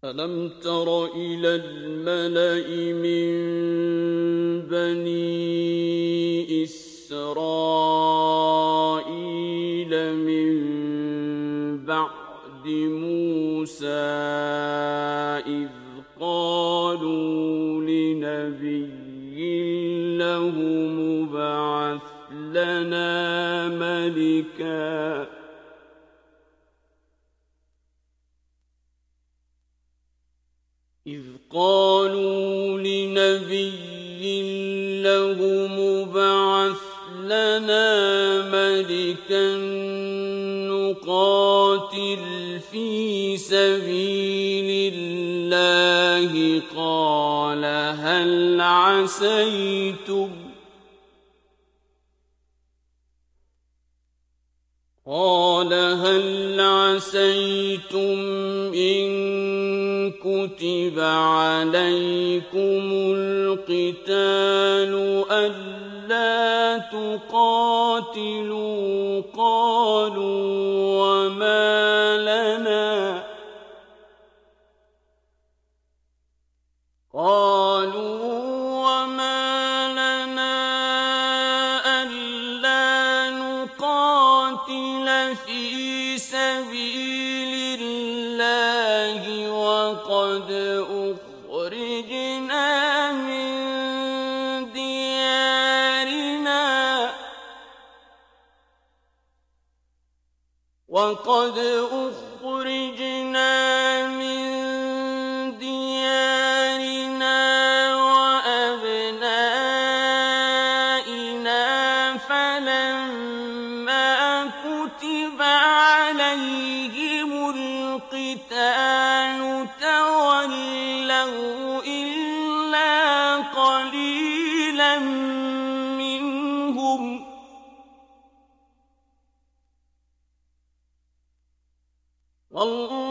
ألم تر إلى الملأ من بني إسرائيل من بعد موسى إذ قالوا لنبي له ابعث لنا ملكا نقاتل في سبيل الله قال هل عسيتم إن كتب عليكم القتال ألا تقاتلوا قالوا وما لنا ألا نقاتل في سبيل الله وقد أخرجنا من ديارنا وأبنائنا فلما كتب عليهم القتال تولوا إلا قليلا منهم والله